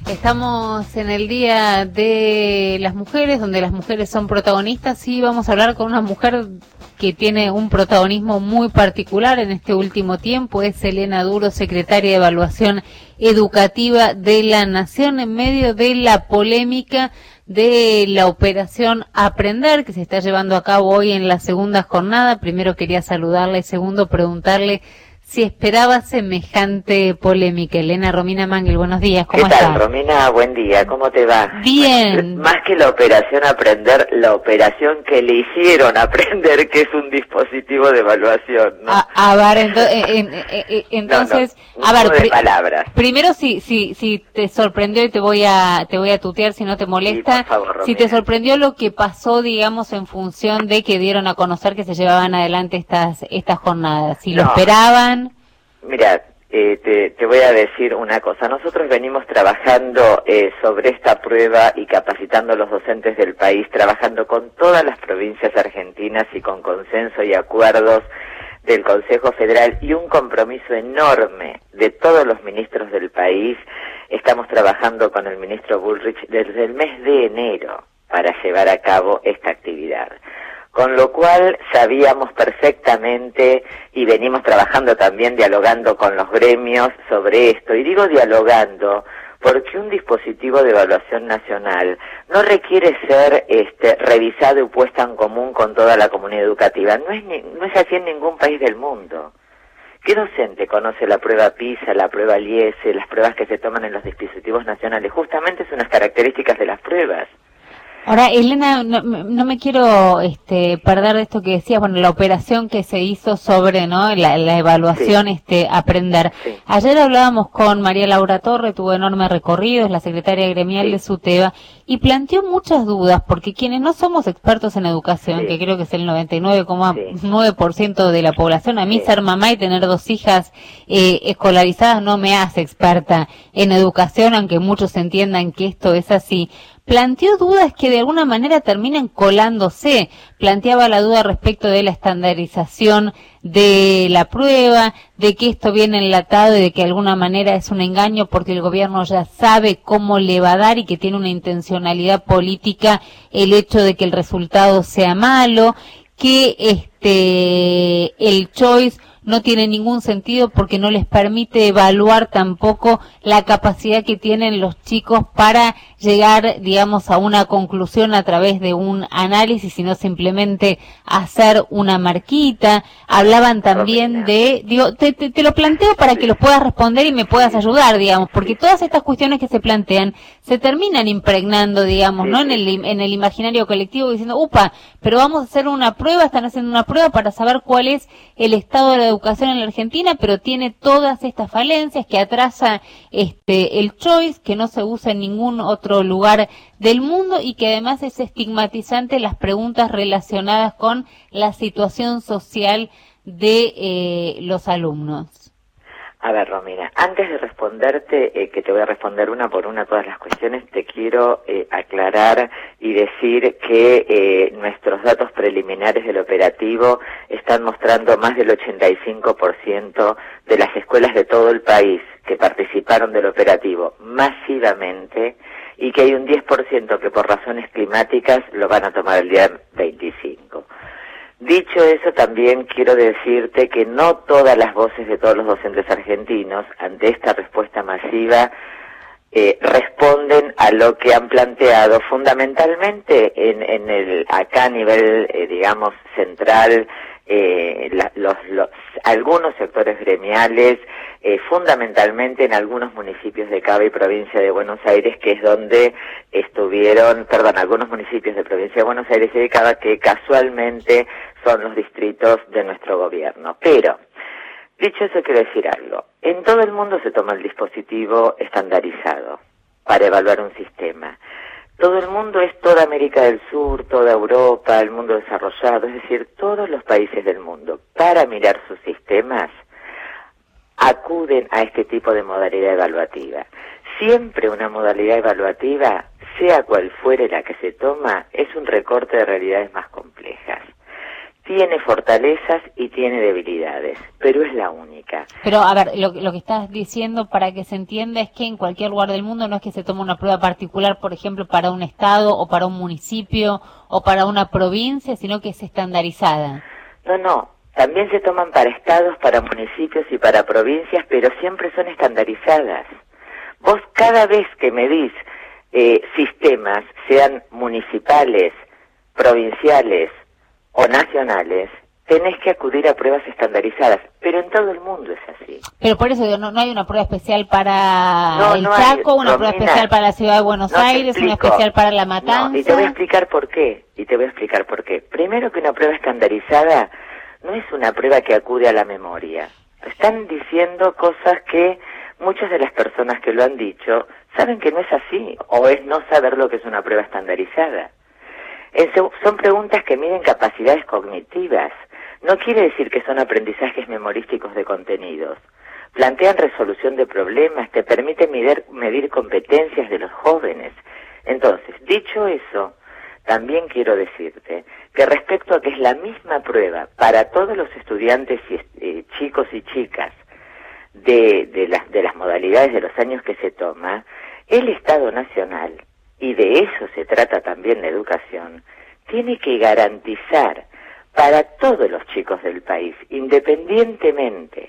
Estamos en el Día de las Mujeres, donde las mujeres son protagonistas, y vamos a hablar con una mujer que tiene un protagonismo muy particular en este último tiempo. Es Elena Duro, secretaria de Evaluación Educativa de la Nación, en medio de la polémica de la operación Aprender, que se está llevando a cabo hoy en la segunda jornada. Primero quería saludarle, segundo preguntarle si esperaba semejante polémica. Elena, Romina Mangel, buenos días, ¿cómo estás? ¿Qué tal, Romina? Buen día, ¿cómo te va? Bien. Más que la operación Aprender, la operación que le hicieron Aprender, que es un dispositivo de evaluación, ¿no? A ver, entonces, no, a ver, palabras. Primero si te sorprendió, y te voy a tutear si no te molesta, sí, por favor, si te sorprendió lo que pasó, digamos, en función de que dieron a conocer que se llevaban adelante estas jornadas, si lo esperaban. Mira, te voy a decir una cosa. Nosotros venimos trabajando sobre esta prueba y capacitando a los docentes del país, trabajando con todas las provincias argentinas y con consenso y acuerdos del Consejo Federal y un compromiso enorme de todos los ministros del país. Estamos trabajando con el ministro Bullrich desde el mes de enero para llevar a cabo esta actividad. Con lo cual sabíamos perfectamente y venimos trabajando también, dialogando con los gremios sobre esto. Y digo dialogando porque un dispositivo de evaluación nacional no requiere ser revisado y puesto en común con toda la comunidad educativa. No es así en ningún país del mundo. ¿Qué docente conoce la prueba PISA, la prueba LIESE, las pruebas que se toman en los dispositivos nacionales? Justamente son unas características de las pruebas. Ahora, Elena, no me quiero perder de esto que decías, bueno, la operación que se hizo sobre, ¿no?, la evaluación, sí. Aprender. Sí. Ayer hablábamos con María Laura Torre, tuvo enorme recorrido, es la secretaria gremial, sí, de SUTEBA, y planteó muchas dudas, porque quienes no somos expertos en educación, sí, que creo que es el 99,9% de la población, a mí, sí, ser mamá y tener dos hijas escolarizadas no me hace experta en educación, aunque muchos entiendan que esto es así. Planteó dudas que de alguna manera terminan colándose. Planteaba la duda respecto de la estandarización de la prueba, de que esto viene enlatado y de que de alguna manera es un engaño porque el gobierno ya sabe cómo le va a dar y que tiene una intencionalidad política el hecho de que el resultado sea malo, que el choice no tiene ningún sentido porque no les permite evaluar tampoco la capacidad que tienen los chicos para llegar, digamos, a una conclusión a través de un análisis, sino simplemente hacer una marquita. Hablaban también de, te lo planteo para que los puedas responder y me puedas ayudar, digamos, porque todas estas cuestiones que se plantean se terminan impregnando, digamos, ¿no?, en el imaginario colectivo, diciendo, pero vamos a hacer una prueba, están haciendo una prueba para saber cuál es el estado de la educación en la Argentina, pero tiene todas estas falencias que atrasa el choice, que no se usa en ningún otro lugar del mundo y que además es estigmatizante las preguntas relacionadas con la situación social de los alumnos. A ver, Romina, antes de responderte, que te voy a responder una por una todas las cuestiones, te quiero aclarar y decir que nuestros datos preliminares del operativo están mostrando más del 85% de las escuelas de todo el país que participaron del operativo masivamente y que hay un 10% que por razones climáticas lo van a tomar el día 25. Dicho eso, también quiero decirte que no todas las voces de todos los docentes argentinos ante esta respuesta masiva responden a lo que han planteado fundamentalmente acá a nivel, digamos, central, algunos sectores gremiales, fundamentalmente en algunos municipios de Cava y provincia de Buenos Aires, que es donde algunos municipios de provincia de Buenos Aires y de Cava, que casualmente son los distritos de nuestro gobierno. Pero, dicho eso, quiero decir algo. En todo el mundo se toma el dispositivo estandarizado para evaluar un sistema. Todo el mundo es toda América del Sur, toda Europa, el mundo desarrollado, es decir, todos los países del mundo, para mirar sus sistemas, acuden a este tipo de modalidad evaluativa. Siempre una modalidad evaluativa, sea cual fuere la que se toma, es un recorte de realidades más complejas. tiene fortalezas y tiene debilidades, pero es la única. Pero, a ver, lo que estás diciendo para que se entienda es que en cualquier lugar del mundo no es que se tome una prueba particular, por ejemplo, para un estado o para un municipio o para una provincia, sino que es estandarizada. No, también se toman para estados, para municipios y para provincias, pero siempre son estandarizadas. Vos cada vez que medís sistemas, sean municipales, provinciales o nacionales, tenés que acudir a pruebas estandarizadas, pero en todo el mundo es así. Pero por eso digo, no hay una prueba especial para el Chaco, una prueba especial para la ciudad de Buenos Aires, una especial para La Matanza. No, y te voy a explicar por qué, Primero, que una prueba estandarizada no es una prueba que acude a la memoria. Están diciendo cosas que muchas de las personas que lo han dicho saben que no es así, o es no saber lo que es una prueba estandarizada. Son preguntas que miden capacidades cognitivas. No quiere decir que son aprendizajes memorísticos de contenidos. Plantean resolución de problemas, te permiten medir competencias de los jóvenes. Entonces, dicho eso, también quiero decirte que respecto a que es la misma prueba para todos los estudiantes y chicos y chicas de las modalidades de los años que se toma, el Estado Nacional, y de eso se trata también la educación, tiene que garantizar para todos los chicos del país, independientemente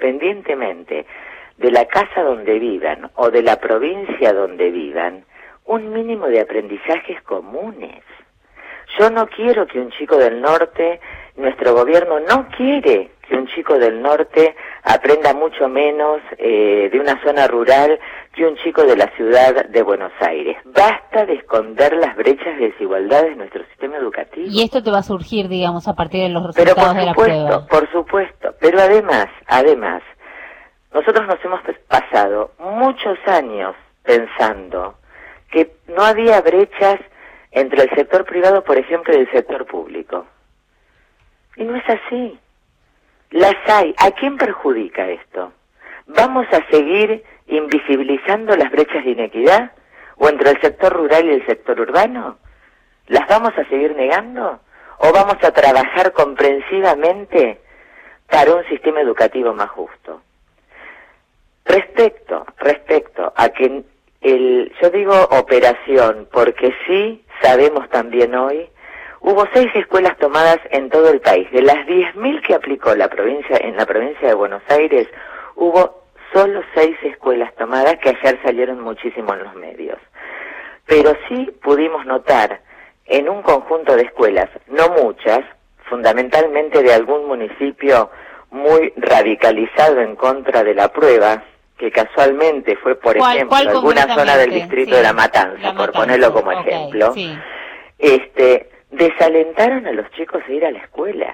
de la casa donde vivan o de la provincia donde vivan, un mínimo de aprendizajes comunes. Yo no quiero que un chico del norte, nuestro gobierno no quiere que un chico del norte aprenda mucho menos de una zona rural que un chico de la ciudad de Buenos Aires. Basta de esconder las brechas de desigualdad de nuestro sistema educativo. Y esto te va a surgir, digamos, a partir de los resultados de la prueba. Por supuesto, pero además, nosotros nos hemos pasado muchos años pensando que no había brechas entre el sector privado, por ejemplo, y el sector público. Y no es así. Las hay. ¿A quién perjudica esto? ¿Vamos a seguir invisibilizando las brechas de inequidad? ¿O entre el sector rural y el sector urbano? ¿Las vamos a seguir negando? ¿O vamos a trabajar comprensivamente para un sistema educativo más justo? Respecto a que yo digo operación, porque sí sabemos también hoy, hubo 6 escuelas tomadas en todo el país. De las 10.000 que aplicó en la provincia de Buenos Aires, hubo solo 6 escuelas tomadas, que ayer salieron muchísimo en los medios. Pero sí pudimos notar en un conjunto de escuelas, no muchas, fundamentalmente de algún municipio muy radicalizado en contra de la prueba, que casualmente fue, por ejemplo, alguna zona del distrito de La Matanza, por ponerlo como ejemplo, sí. Desalentaron a los chicos de ir a la escuela,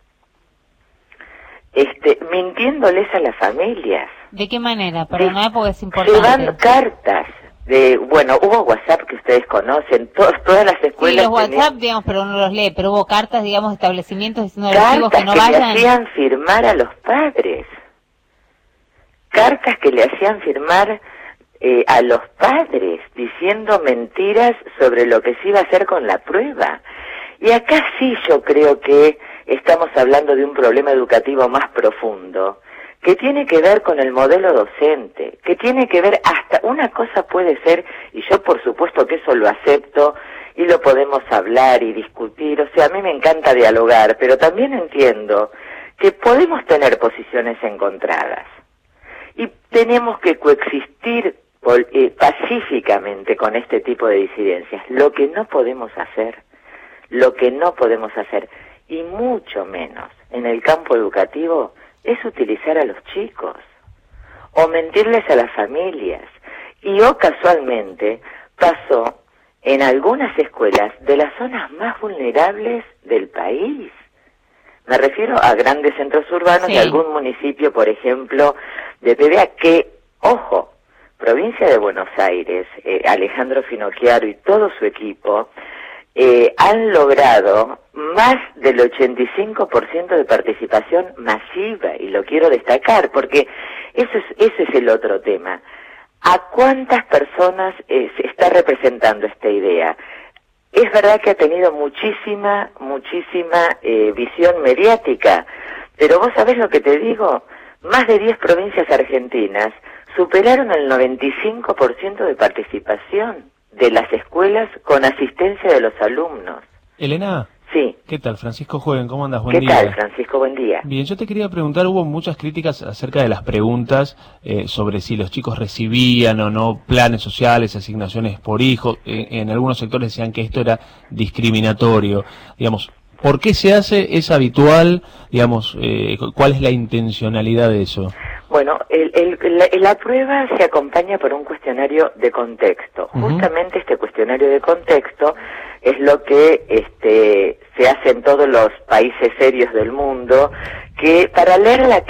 mintiéndoles a las familias. ¿De qué manera? Perdona, porque es importante. Llevando cartas. Hubo WhatsApp que ustedes conocen, todas las escuelas. Sí, los WhatsApp, digamos, pero no los lee, pero hubo cartas, digamos, establecimientos diciendo a los chicos que no vayan. Cartas que le hacían firmar a los padres. Cartas que le hacían firmar a los padres, diciendo mentiras sobre lo que se iba a hacer con la prueba. Y acá sí yo creo que estamos hablando de un problema educativo más profundo, que tiene que ver con el modelo docente, que tiene que ver hasta, una cosa puede ser, y yo por supuesto que eso lo acepto, y lo podemos hablar y discutir, o sea, a mí me encanta dialogar, pero también entiendo que podemos tener posiciones encontradas, y tenemos que coexistir pacíficamente con este tipo de disidencias. Lo que no podemos hacer, y mucho menos en el campo educativo, es utilizar a los chicos o mentirles a las familias. Y casualmente pasó en algunas escuelas de las zonas más vulnerables del país. Me refiero a grandes centros urbanos de algún municipio, por ejemplo, de PBA, que, ojo, provincia de Buenos Aires, Alejandro Finocchiaro y todo su equipo, han logrado más del 85% de participación masiva, y lo quiero destacar, porque ese es el otro tema. ¿A cuántas personas se está representando esta idea? Es verdad que ha tenido muchísima visión mediática, pero vos sabés lo que te digo, más de 10 provincias argentinas superaron el 95% de participación de las escuelas con asistencia de los alumnos. Elena. Sí. ¿Qué tal? Francisco Joven, ¿cómo andas? Buen día. ¿Qué tal, Francisco? Buen día. Bien, yo te quería preguntar, hubo muchas críticas acerca de las preguntas sobre si los chicos recibían o no planes sociales, asignaciones por hijo. En algunos sectores decían que esto era discriminatorio. Digamos, ¿por qué se hace? ¿Es habitual? Digamos, ¿cuál es la intencionalidad de eso? Bueno, la prueba se acompaña por un cuestionario de contexto. Justamente este cuestionario de contexto es lo que se hace en todos los países serios del mundo, que para leer la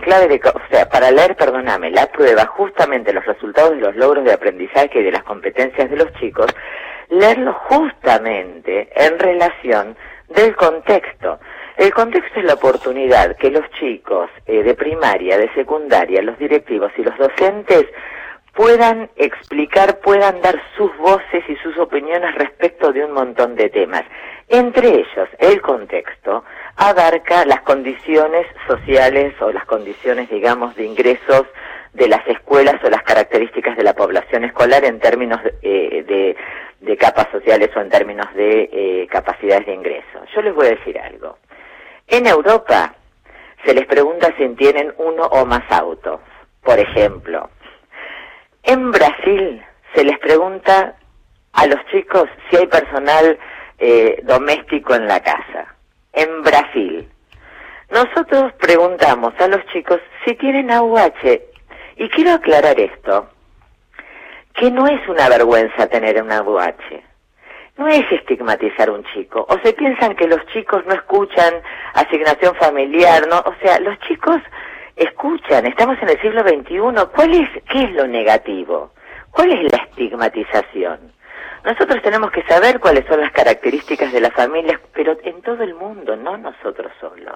prueba, justamente los resultados de los logros de aprendizaje y de las competencias de los chicos, leerlo justamente en relación del contexto. El contexto es la oportunidad que los chicos de primaria, de secundaria, los directivos y los docentes puedan explicar, puedan dar sus voces y sus opiniones respecto de un montón de temas. Entre ellos, el contexto abarca las condiciones sociales o las condiciones, digamos, de ingresos de las escuelas o las características de la población escolar en términos de capas sociales o en términos de capacidades de ingreso. Yo les voy a decir algo. En Europa se les pregunta si tienen uno o más autos, por ejemplo. En Brasil se les pregunta a los chicos si hay personal doméstico en la casa. En Brasil. Nosotros preguntamos a los chicos si tienen AUH. Y quiero aclarar esto, que no es una vergüenza tener un AUH. No es estigmatizar a un chico. O se piensan que los chicos no escuchan asignación familiar, ¿no? O sea, los chicos escuchan, estamos en el siglo XXI. ¿Qué es lo negativo? ¿Cuál es la estigmatización? Nosotros tenemos que saber cuáles son las características de las familias, pero en todo el mundo, no nosotros solos.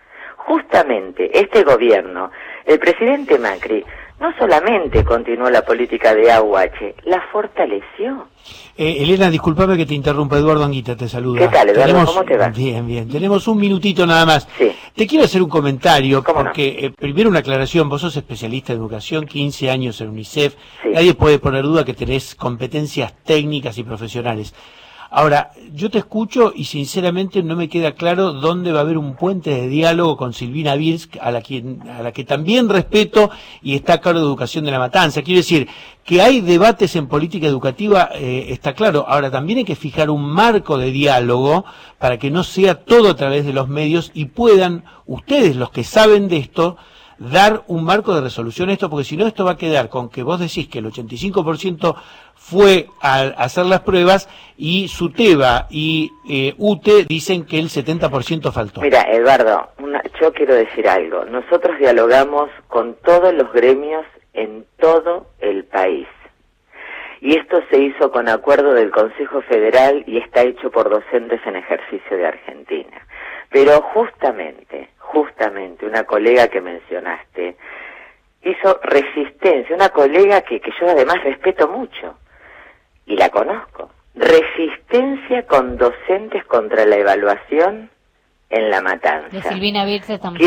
Justamente este gobierno, el presidente Macri, no solamente continuó la política de AUH, la fortaleció. Elena, discúlpame que te interrumpa, Eduardo Anguita te saluda. ¿Qué tal, Eduardo? ¿Cómo te va? Bien. Tenemos un minutito nada más. Sí. Te quiero hacer un comentario, porque no? Primero una aclaración, vos sos especialista en educación, 15 años en UNICEF, sí. Nadie puede poner duda que tenés competencias técnicas y profesionales. Ahora, yo te escucho y sinceramente no me queda claro dónde va a haber un puente de diálogo con Silvina Birsk, a la que también respeto y está a cargo de Educación de La Matanza. Quiero decir, que hay debates en política educativa, está claro. Ahora, también hay que fijar un marco de diálogo para que no sea todo a través de los medios y puedan ustedes, los que saben de esto, dar un marco de resolución a esto, porque si no esto va a quedar con que vos decís que el 85% fue a hacer las pruebas y SUTEBA y UTE dicen que el 70% faltó. Mira, Eduardo, yo quiero decir algo. Nosotros dialogamos con todos los gremios en todo el país. Y esto se hizo con acuerdo del Consejo Federal y está hecho por docentes en ejercicio de Argentina. Pero justamente una colega que mencionaste hizo resistencia, una colega que yo además respeto mucho y la conozco. Resistencia con docentes contra la evaluación en La Matanza. De Silvina Birsk estamos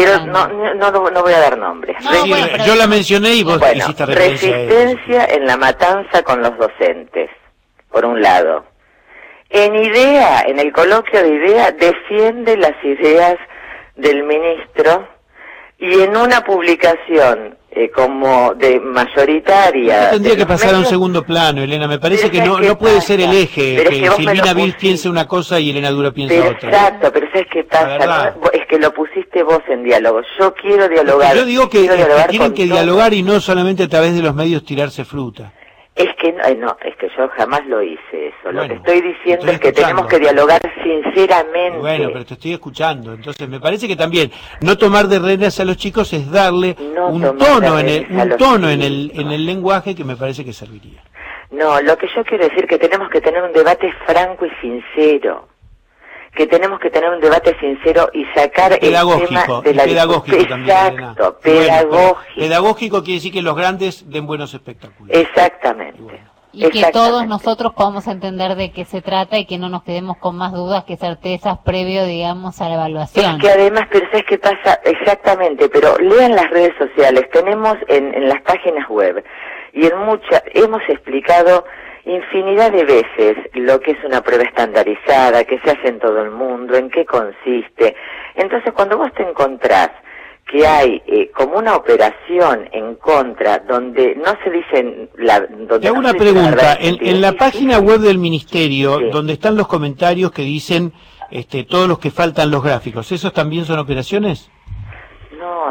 no voy a dar nombres. Yo la mencioné y vos hiciste referencia resistencia en La Matanza con los docentes, por un lado. En el coloquio de IDEA, defiende las ideas del ministro y en una publicación como de mayoritaria... No tendría que pasar a un segundo plano, Elena. Me parece que no puede ser el eje, que Silvina Birsk piense una cosa y Elena Dura piensa otra. Exacto, pero ¿sabes qué pasa? Es que lo pusiste vos en diálogo. Yo quiero dialogar. Yo digo que tienen que dialogar y no solamente a través de los medios tirarse fruta. Es que es que yo jamás lo hice eso. Bueno, lo que estoy diciendo es que tenemos que dialogar sinceramente. Bueno, pero te estoy escuchando. Entonces me parece que también no tomar de redes a los chicos es darle un tono en el lenguaje que me parece que serviría. No, lo que yo quiero decir es que tenemos que tener un debate franco y sincero. Que tenemos que tener un debate sincero y sacar el tema de la pedagógico también. Exacto, pedagógico. Pedagógico quiere decir que los grandes den buenos espectáculos. Exactamente. Y que todos nosotros podamos entender de qué se trata y que no nos quedemos con más dudas que certezas previo, digamos, a la evaluación. Es que además, pero ¿sabes qué pasa? Exactamente, pero lean las redes sociales, tenemos en las páginas web y hemos explicado infinidad de veces lo que es una prueba estandarizada, que se hace en todo el mundo, en qué consiste. Entonces, cuando vos te encontrás que hay como una operación en contra donde no se dicen Te hago una pregunta, en la página web del ministerio, sí, donde están los comentarios que dicen todos los que faltan los gráficos, ¿esos también son operaciones? No.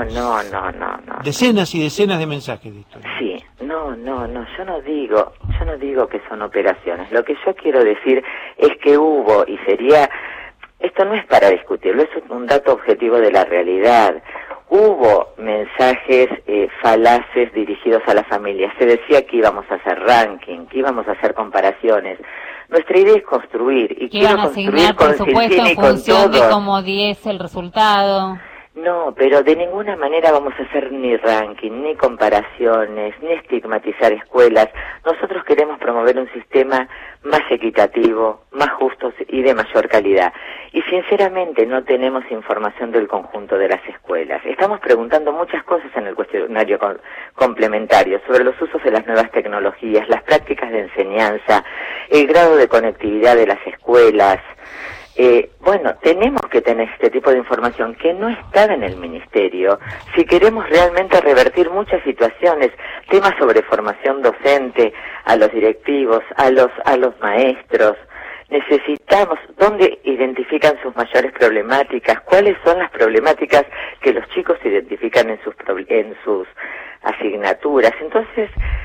Decenas y decenas de mensajes de esto. Sí, no, yo no digo que son operaciones. Lo que yo quiero decir es que hubo, y sería, esto no es para discutirlo, es un dato objetivo de la realidad. Hubo mensajes falaces dirigidos a la familia. Se decía que íbamos a hacer ranking, que íbamos a hacer comparaciones. Nuestra idea es construir. Y que iban a asignar presupuesto en función de cómo diese el resultado. No, pero de ninguna manera vamos a hacer ni ranking, ni comparaciones, ni estigmatizar escuelas. Nosotros queremos promover un sistema más equitativo, más justo y de mayor calidad. Y sinceramente no tenemos información del conjunto de las escuelas. Estamos preguntando muchas cosas en el cuestionario complementario sobre los usos de las nuevas tecnologías, las prácticas de enseñanza, el grado de conectividad de las escuelas. Bueno, tenemos que tener este tipo de información que no estaba en el ministerio si queremos realmente revertir muchas situaciones, temas sobre formación docente, a los directivos, a los maestros. Necesitamos dónde identifican sus mayores problemáticas, cuáles son las problemáticas que los chicos identifican en sus asignaturas. Entonces,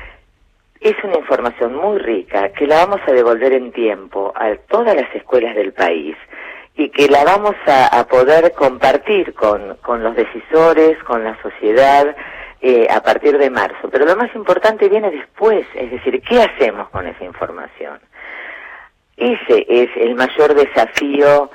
es una información muy rica que la vamos a devolver en tiempo a todas las escuelas del país y que la vamos a poder compartir con los decisores, con la sociedad a partir de marzo. Pero lo más importante viene después, es decir, ¿qué hacemos con esa información? Ese es el mayor desafío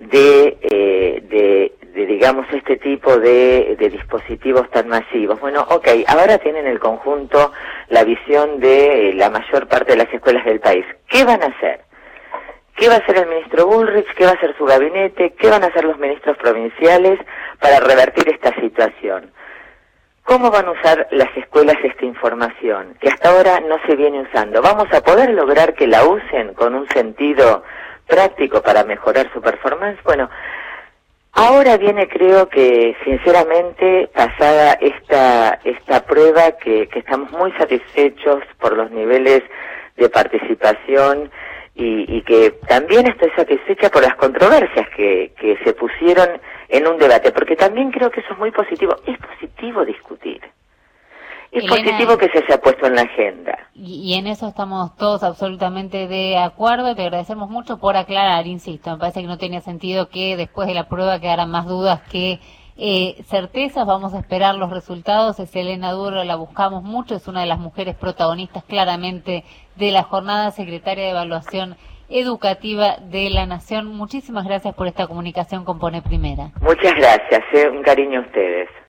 de digamos, este tipo de dispositivos tan masivos. Bueno, ahora tienen el conjunto, la visión de la mayor parte de las escuelas del país. ¿Qué van a hacer? ¿Qué va a hacer el ministro Bullrich? ¿Qué va a hacer su gabinete? ¿Qué van a hacer los ministros provinciales para revertir esta situación? ¿Cómo van a usar las escuelas esta información que hasta ahora no se viene usando? ¿Vamos a poder lograr que la usen con un sentido práctico para mejorar su performance? Bueno, ahora viene, creo que sinceramente, pasada esta prueba, que estamos muy satisfechos por los niveles de participación y que también estoy satisfecha por las controversias que se pusieron en un debate, porque también creo que eso es muy positivo. Es positivo discutir. Es Elena, positivo que se haya puesto en la agenda. Y en eso estamos todos absolutamente de acuerdo. Te agradecemos mucho por aclarar, insisto. Me parece que no tenía sentido que después de la prueba quedaran más dudas que certezas. Vamos a esperar los resultados. Es Elena Duro, la buscamos mucho. Es una de las mujeres protagonistas claramente de la jornada, secretaria de Evaluación Educativa de la Nación. Muchísimas gracias por esta comunicación con Pone Primera. Muchas gracias. Un cariño a ustedes.